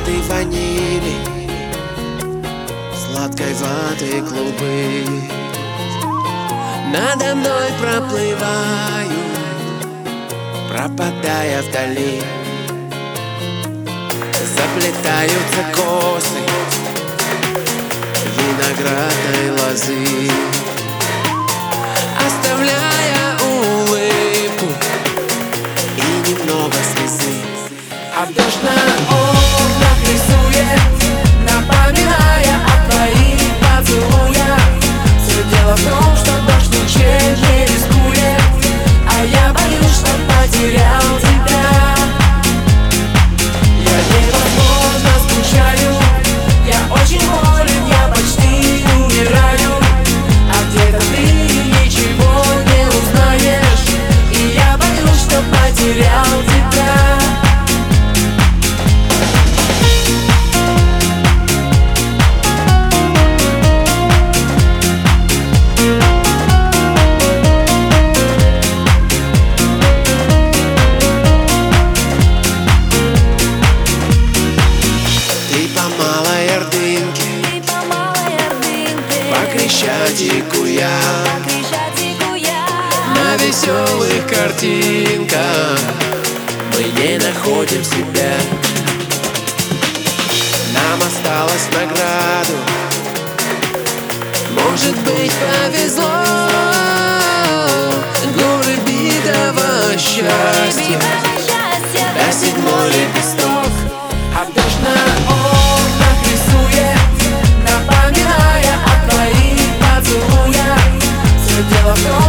ароматы ванили, сладкой ваты клубы надо мной проплывают, пропадая вдали. Заплетаются косы виноградной лозы, оставляя улыбку и немного слезы. А дождь на окнах рисует, напоминая о твоих поцелуях. Все дело в том, что дождь ничем не рискует, а я боюсь, что потерял тебя. Я невозможно скучаю, я очень болен, я почти умираю. А где-то ты ничего не узнаешь, и я боюсь, что потерял тебя. По Крещатику я на веселых картинках мы не находим себя. Нам осталось награду, может быть, повезло. Горы битого счастья, до седьмой лепесток. А дождь на окнах рисует, напоминая о твоих поцелуях. Все дело в том,